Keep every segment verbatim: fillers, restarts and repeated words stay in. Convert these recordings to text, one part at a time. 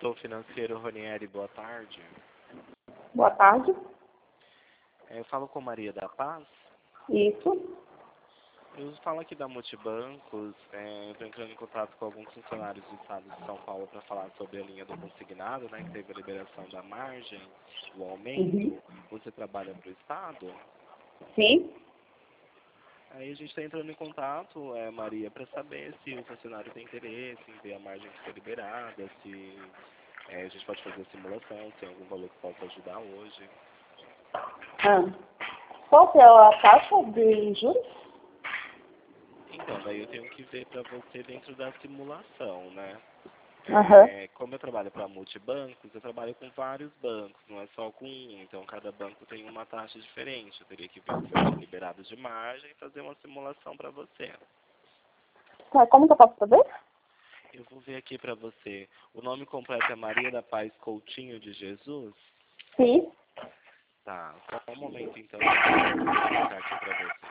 Sou o financeiro Ronieri, boa tarde. Boa tarde. Eu falo com Maria da Paz. Isso. Eu falo aqui da Multibancos, é, estou entrando em contato com alguns funcionários do estado de São Paulo para falar sobre a linha do consignado, né, que teve a liberação da margem, o aumento. Uhum. Você trabalha para o estado? Sim. Aí a gente está entrando em contato, é, Maria, para saber se o funcionário tem interesse em ver a margem que foi liberada, se é, a gente pode fazer a simulação, se tem algum valor que possa ajudar hoje. Ah. Qual que é a taxa de juros? Então, daí eu tenho que ver para você dentro da simulação, né? Aham. É, como eu trabalho para multibancos, eu trabalho com vários bancos, não é só com um. Então, cada banco tem uma taxa diferente. Eu teria que ver o que foi liberado de margem e fazer uma simulação para você. Tá, como que eu posso fazer? Eu vou ver aqui para você. O nome completo é Maria da Paz Coutinho de Jesus? Sim. Tá, só um momento então, eu vou verificar aqui para você.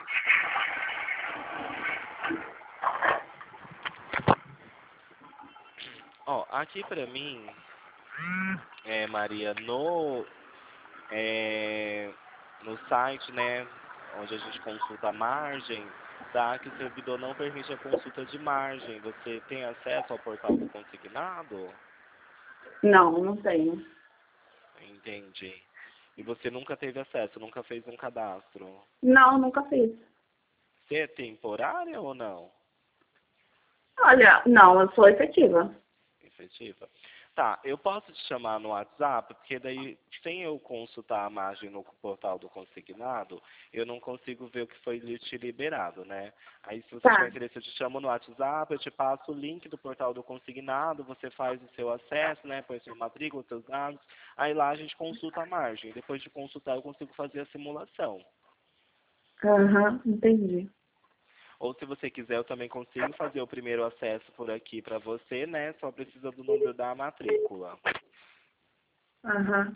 Ó, aqui para mim, é, Maria, no, é, no site, né, onde a gente consulta a margem, tá que o servidor não permite a consulta de margem. Você tem acesso ao portal do consignado? Não, não tenho. Entendi. E você nunca teve acesso, nunca fez um cadastro? Não, nunca fiz. Você é temporária ou não? Olha, não, eu sou efetiva. Efetiva. Tá, eu posso te chamar no WhatsApp, porque daí, sem eu consultar a margem no portal do consignado, eu não consigo ver o que foi te liberado, né? Aí, se você Tá. tiver interesse, eu te chamo no WhatsApp, eu te passo o link do portal do consignado, você faz o seu acesso, né? Põe sua matrícula, seus dados, aí lá a gente consulta a margem. Depois de consultar, eu consigo fazer a simulação. Aham, entendi. Ou se você quiser, eu também consigo fazer o primeiro acesso por aqui para você, né? Só precisa do número da matrícula. Aham.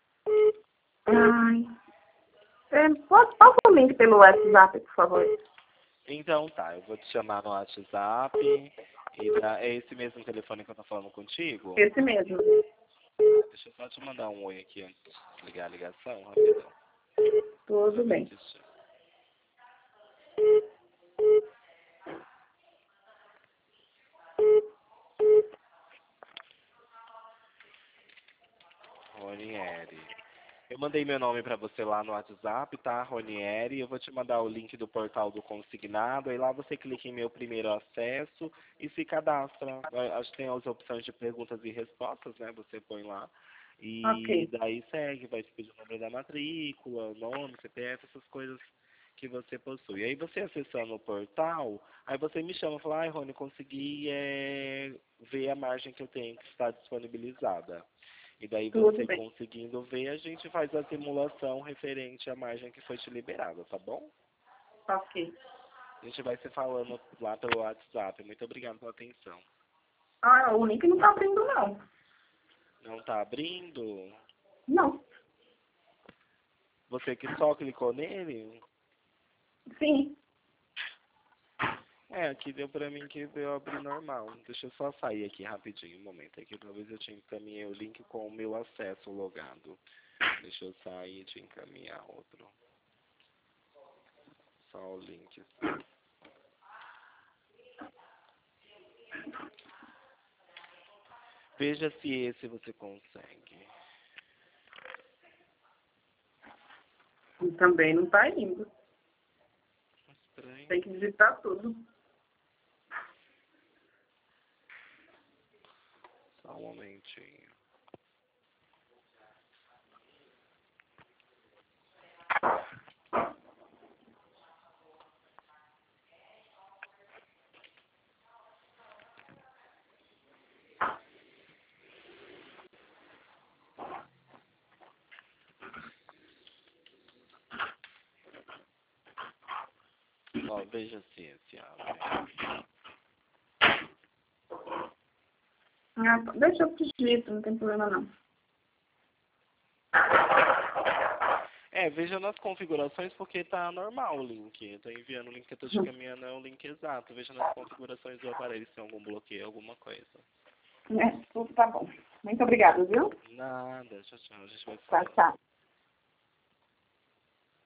Ai. É, pode, passa o link pelo WhatsApp, por favor. Então tá, eu vou te chamar no WhatsApp. E dá, é esse mesmo telefone que eu tô falando contigo? Esse mesmo. Deixa eu só te mandar um oi aqui antes de ligar a ligação, rapidão. Tudo bem. Deixa- Ronieri. Eu mandei meu nome para você lá no WhatsApp, tá, Ronieri? Eu vou te mandar o link do portal do consignado. Aí lá você clica em meu primeiro acesso e se cadastra. Vai- Acho que tem as opções de perguntas e respostas, né? Você põe lá. E Ok. daí segue, vai te pedir o número da matrícula, o nome, C P F, essas coisas que você possui. Aí você acessando o portal, aí você me chama e fala, ai, Rony, consegui é, ver a margem que eu tenho que está disponibilizada. E daí Tudo você bem. conseguindo ver, a gente faz a simulação referente à margem que foi te liberada, tá bom? Ok. A gente vai se falando lá pelo WhatsApp. Muito obrigado pela atenção. Ah, o link não tá abrindo, não. Não tá abrindo? Não. Você que só clicou nele? Sim. É, aqui deu pra mim que deu abrir normal. Deixa eu só sair aqui rapidinho, um momento. Aqui talvez eu te encaminhei o link com o meu acesso logado. Deixa eu sair e te encaminhar outro. Só o link. Veja se esse você consegue. E também não tá indo. Estranho. Tem que digitar tudo. Só um momentinho. Ó, veja se esse abre. Ah, deixa eu digito, não tem problema não. É, veja nas configurações porque tá normal o link. Eu tô enviando o link que eu tô te encaminhando, é o link exato. Veja nas configurações do aparelho se tem algum bloqueio, alguma coisa. né? Tudo tá bom. Muito obrigada, viu? Nada, tchau, tchau. A gente vai se Tchau, falando. tchau.